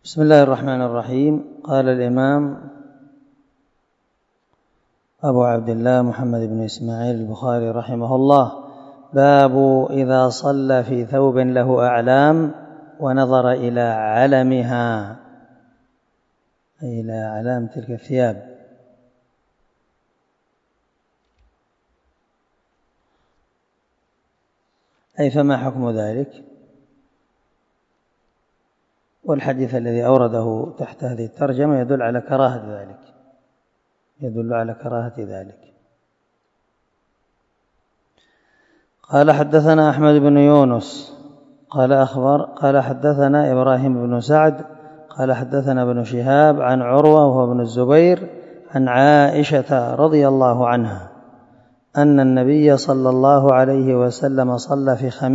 بسم الله الرحمن الرحيم. قال الإمام أبو عبد الله محمد بن إسماعيل البخاري رحمه الله: باب إذا صلى في ثوب له أعلام ونظر إلى علمها، أي إلى أعلام تلك الثياب. أي فما حكم ذلك؟ والحديث الذي أورده تحت هذه الترجمة يدل على كراهة ذلك. قال: حدثنا أحمد بن يونس قال حدثنا إبراهيم بن سعد قال حدثنا ابن شهاب عن عروة وهو ابن الزبير عن عائشة رضي الله عنها أن النبي صلى الله عليه وسلم صلى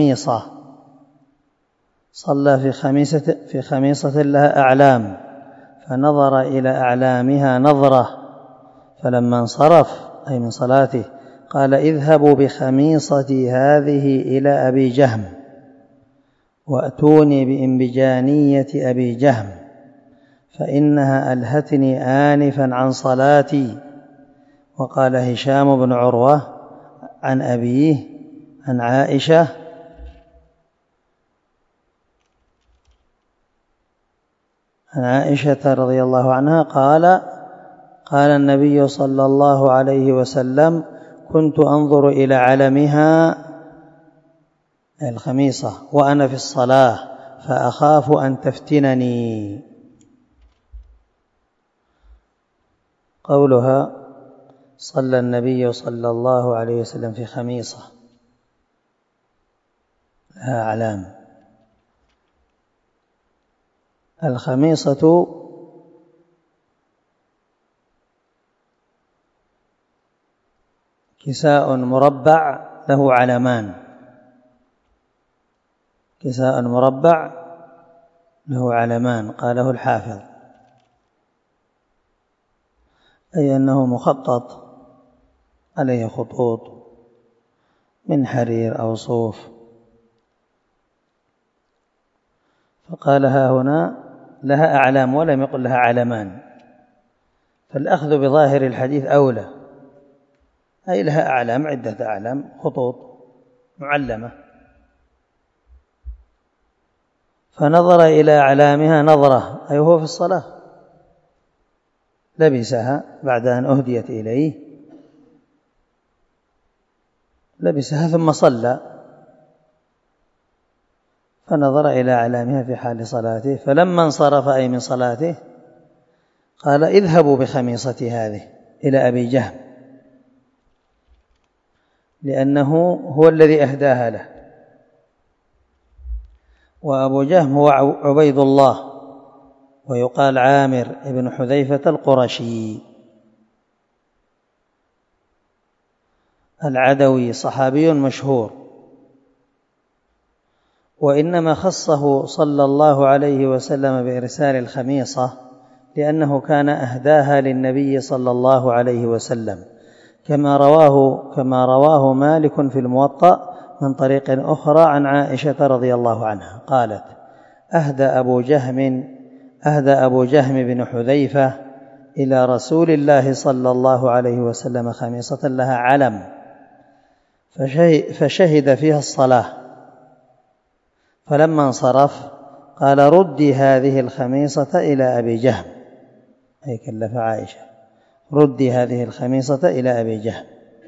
في خميصة لها أعلام، فنظر إلى أعلامها نظرة، فلما انصرف أي من صلاته قال: اذهبوا بخميصتي هذه إلى أبي جهم وأتوني بإنبجانية أبي جهم فإنها ألهتني آنفا عن صلاتي. وقال هشام بن عروة عن أبيه عن عائشة رضي الله عنها قال النبي صلى الله عليه وسلم: كنت أنظر إلى علمها الخميصة وأنا في الصلاة فأخاف أن تفتنني. قولها: صلى النبي صلى الله عليه وسلم في خميصة لها أعلام. الخميصة كساء مربع له علمان، قاله الحافظ، أي أنه مخطط عليه خطوط من حرير أو صوف. فقالها هنا لها أعلام ولم يقل لها علمان، فالأخذ بظاهر الحديث أولى، أي لها أعلام، عدة أعلام، خطوط معلمة. فنظر إلى أعلامها نظرة، أي هو في الصلاة، لبسها بعد أن أهديت إليه، لبسها ثم صلى، فنظر إلى أعلامها في حال صلاته، فلما انصرف أي من صلاته قال: اذهبوا بخميصتي هذه إلى أبي جهم، لأنه هو الذي أهداها له، وأبو جهم هو عبيد الله، ويقال عامر بن حذيفة القرشي العدوي، صحابي مشهور، وإنما خصه صلى الله عليه وسلم بإرسال الخميصة لأنه كان أهداها للنبي صلى الله عليه وسلم، كما رواه مالك في الموطأ من طريق أخرى عن عائشة رضي الله عنها قالت: أهدى أبو جهم بن حذيفة إلى رسول الله صلى الله عليه وسلم خميصة لها علم، فشهد فيها الصلاة، فلما انصرف قال: ردي هذه الخميصة إلى أبي جهم، أي كلف عائشة: ردي هذه الخميصة إلى أبي جهم.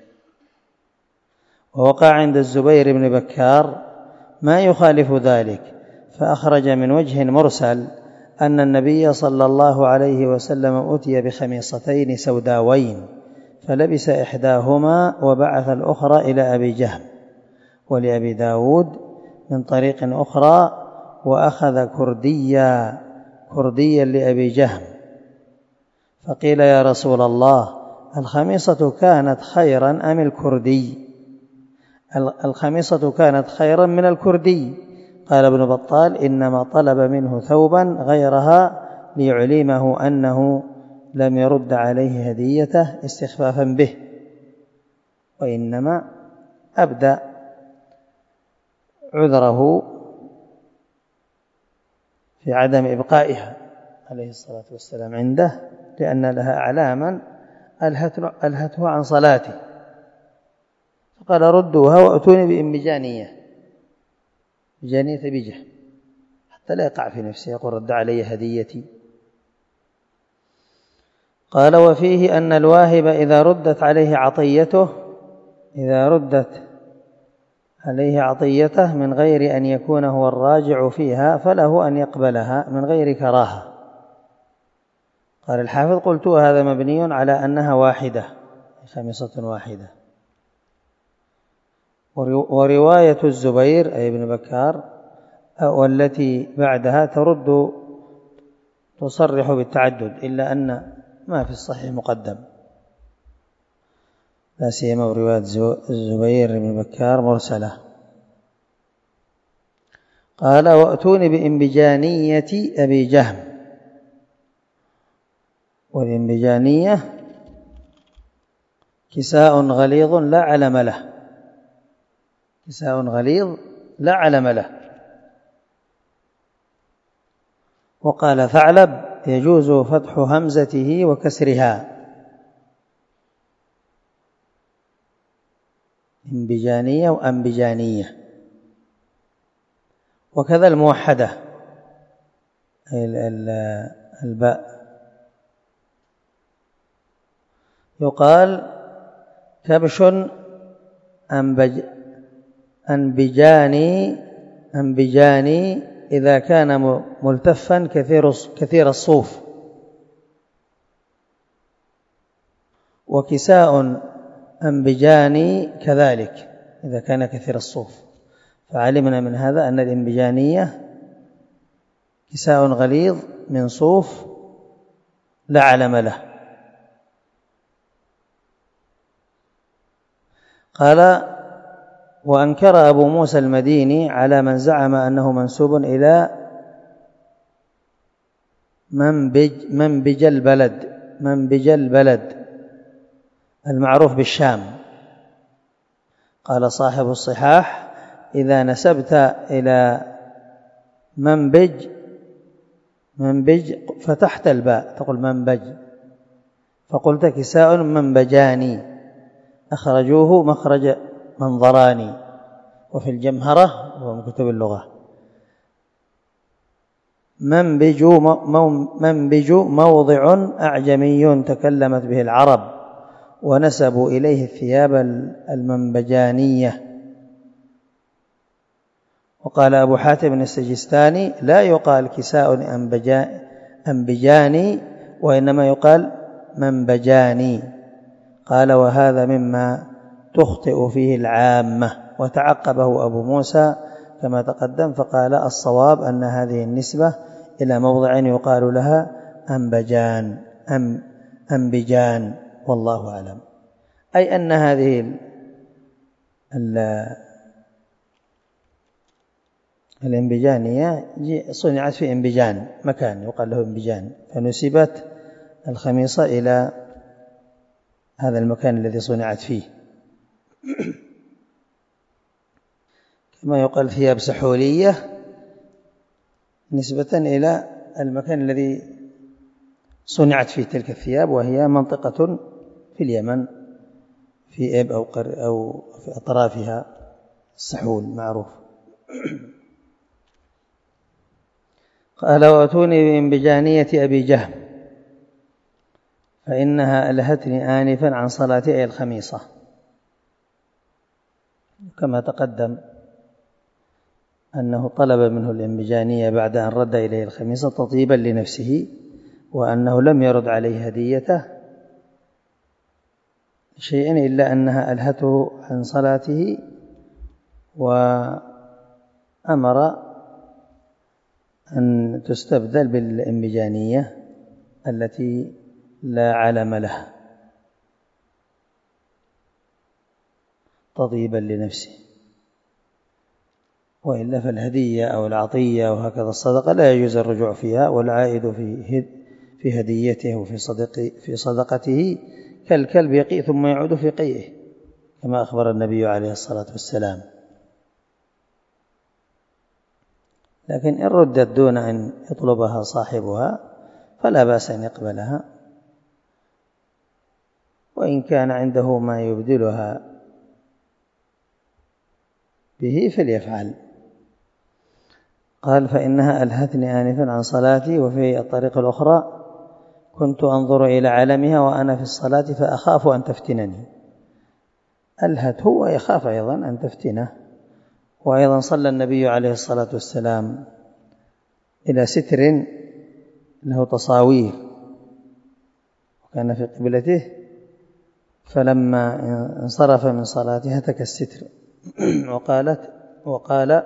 ووقع عند الزبير بن بكار ما يخالف ذلك، فأخرج من وجه مرسل أن النبي صلى الله عليه وسلم أتي بخميصتين سوداوين، فلبس إحداهما وبعث الأخرى إلى أبي جهم. ولأبي داود من طريق أخرى: وأخذ كرديا لأبي جهم، فقيل: يا رسول الله، الخميصة كانت خيرا أم الكردي؟ الخميصة كانت خيرا من الكردي. قال ابن بطال: إنما طلب منه ثوبا غيرها ليعلمه أنه لم يرد عليه هديته استخفافا به، وإنما أبدى عذره في عدم إبقائها. عليه الصلاة والسلام عنده لأن لها أعلاما ألهته عن صلاته، فقال ردوها وأتوني بإنبجانية، بجانية أبي جهم، حتى لا يقع في نفسه يقول رد علي هديتي. قال وفيه أن الواهب إذا ردت عليه عطيته من غير أن يكون هو الراجع فيها فله أن يقبلها من غير كراهة. قال الحافظ قلت هذا مبني على أنها واحدة، خميصة واحدة. ورواية الزبير أي ابن بكار والتي بعدها تصرح بالتعدد، إلا أن ما في الصحيح مقدم، لا سيما رواية الزبير بن بكار مرسلة. قال وأتوني بإنبجانية أبي جهم. والإنبجانية كساء غليظ لا علم له، كساء غليظ لا علم له. وقال ثعلب يجوز فتح همزته وكسرها، إنبجانية وأنبجانية. وكذا الموحدة الباء يقال كبش أنبجاني إذا كان ملتفا كثير الصوف. وكساء أنبجاني كذلك إذا كان كثير الصوف. فعلمنا من هذا أن الإنبجانية كساء غليظ من صوف لا علم له. قال وأنكر أبو موسى المديني على من زعم أنه منسوب إلى منبج البلد المعروف بالشام. قال صاحب الصحاح إذا نسبت إلى منبج فتحت الباء تقول منبج، فقلت كساء منبجاني، أخرجوه مخرج منظراني وفي الجمهرة وهو من كتب اللغة. منبج موضع أعجمي تكلمت به العرب ونسبوا إليه الثياب المنبجانية. وقال أبو حاتم السجستاني لا يقال كساء أنبجاني وإنما يقال منبجاني. قال وهذا مما تخطئ فيه العامة. وتعقبه أبو موسى كما تقدم فقال الصواب أن هذه النسبة إلى موضع يقال لها أنبجان والله أعلم، أي أن هذه الإنبجانية صنعت في إنبجان، مكان يقال له إنبجان، فنسبت الخميصة إلى هذا المكان الذي صنعت فيه. كما يقال ثياب سحولية نسبة إلى المكان الذي صنعت فيه تلك الثياب، وهي منطقة في اليمن في إب أو في أطرافها السحول معروف. قال وأتوني بإنبجانية أبي جهم فإنها ألهتني آنفا عن صلاتي أي الخميصة. كما تقدم أنه طلب منه الإنبجانية بعد أن رد إليه الخميصة تطيبا لنفسه، وأنه لم يرد عليه هديته شيئا إلا أنها ألهته عن صلاته، وأمر أن تستبدل بالإنبجانية التي لا علم لها تطيبا لنفسه. وإلا فالهدية أو العطية وهكذا الصدقة لا يجوز الرجوع فيها، والعائد في هديته وفي صدقته كالكلب يقيء ثم يعود في قيئه كما أخبر النبي عليه الصلاة والسلام. لكن إن ردت دون أن يطلبها صاحبها فلا بأس أن يقبلها، وإن كان عنده ما يبدلها به فليفعل. قال: فإنها ألهتني آنفا عن صلاتي. وفي الطريقة الأخرى: كنت أنظر إلى علمها وأنا في الصلاة فأخاف أن تفتنني. ألهت هو يخاف أيضا أن تفتنه. وأيضا صلى النبي عليه الصلاة والسلام إلى ستر له تصاوير وكان في قبلته، فلما انصرف من صلاته هتك الستر وقال: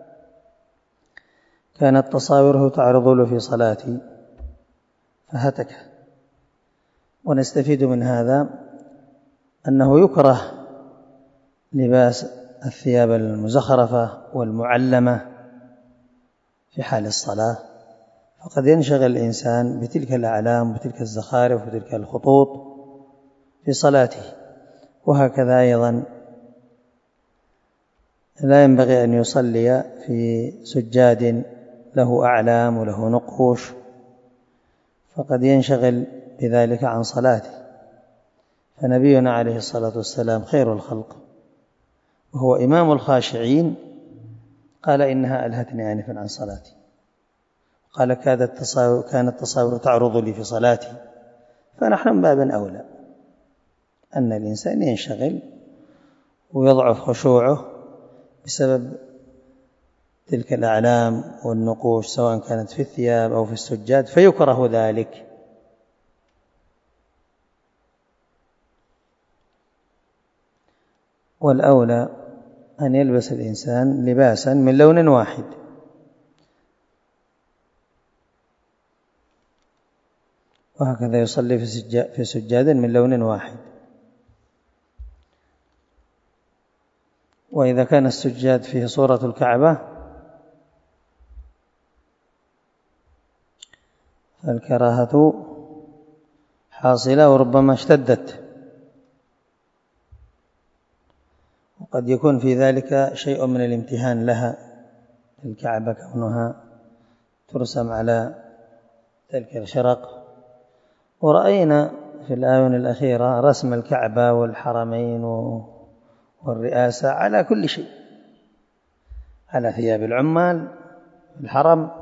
كانت تصاويره تعرض له في صلاتي فهتك. ونستفيد من هذا أنه يكره لباس الثياب المزخرفة والمعلمة في حال الصلاة، فقد ينشغل الإنسان بتلك الأعلام وتلك الزخارف وتلك الخطوط في صلاته. وهكذا أيضا لا ينبغي أن يصلي في سجاد له أعلام وله نقوش، فقد ينشغل بذلك عن صلاته. فنبينا عليه الصلاة والسلام خير الخلق وهو إمام الخاشعين قال: إنها ألهتني آنفا عن صلاتي. قال: كانت تصاوير تعرض لي في صلاتي. فنحن من باب أولى أن الإنسان ينشغل ويضعف خشوعه بسبب تلك الأعلام والنقوش سواء كانت في الثياب أو في السجاد، فيكره ذلك. والأولى أن يلبس الإنسان لباسا من لون واحد، وهكذا يصلي في سجاد من لون واحد. وإذا كان السجاد فيه صورة الكعبة فالكراهة حاصلة وربما اشتدت، وقد يكون في ذلك شيء من الامتهان لها، الكعبة كونها ترسم على تلك الخرق. ورأينا في الآونة الأخيرة رسم الكعبة والحرمين والرئاسة على كل شيء، على ثياب العمال الحرم،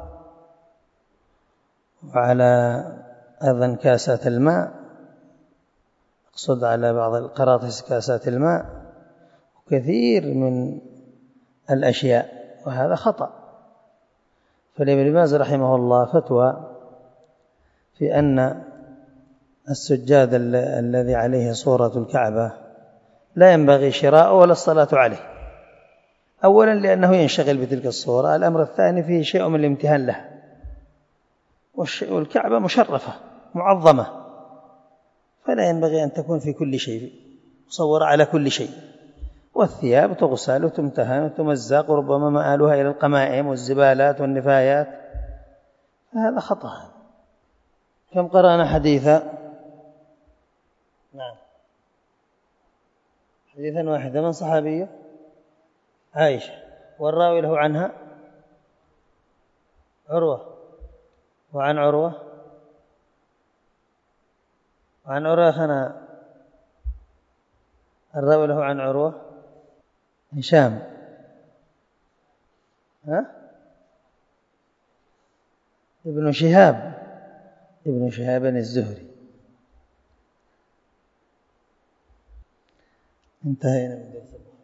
وعلى أيضا كاسات الماء، أقصد على بعض القراطيس كاسات الماء، وكثير من الأشياء، وهذا خطأ. فالابن باز رحمه الله فتوى في أن السجاد الذي عليه صورة الكعبة لا ينبغي شراءه ولا الصلاة عليه، أولا لأنه ينشغل بتلك الصورة، الأمر الثاني فيه شيء من الامتهان له، والكعبة مشرفة معظمة، فلا ينبغي أن تكون في كل شيء مصورة على كل شيء. والثياب تغسل وتمتهن وتمزق وربما مآلها إلى القمائم والزبالات والنفايات، فهذا خطأ. كم قرأنا حديثا؟ نعم، حديثا واحدا. من صحابية؟ عائشة. والراوي له عنها عروة، وعن عروة أخنا الراوي له عن عروة هشام، ابن شهاب الزهري. انتهينا من درس